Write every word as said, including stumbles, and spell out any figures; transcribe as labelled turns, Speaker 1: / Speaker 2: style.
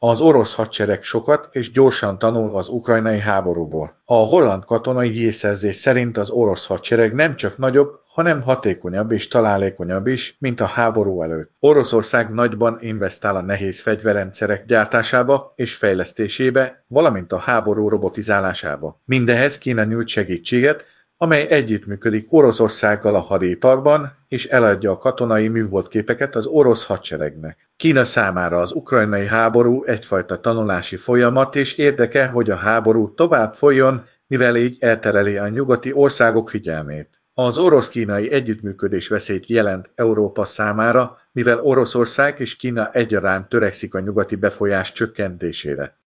Speaker 1: Az orosz hadsereg sokat és gyorsan tanul az ukrajnai háborúból. A holland katonai hírszerzés szerint az orosz hadsereg nem csak nagyobb, hanem hatékonyabb és találékonyabb is, mint a háború előtt. Oroszország nagyban investál a nehéz fegyverrendszerek gyártásába és fejlesztésébe, valamint a háború robotizálásába. Mindehez Kína nyújt segítséget, amely együttműködik Oroszországgal a hadiparban, és eladja a katonai műholdképeket az orosz hadseregnek. Kína számára az ukrajnai háború egyfajta tanulási folyamat, és érdeke, hogy a háború tovább folyjon, mivel így eltereli a nyugati országok figyelmét. Az orosz-kínai együttműködés veszélyt jelent Európa számára, mivel Oroszország és Kína egyaránt törekszik a nyugati befolyás csökkentésére.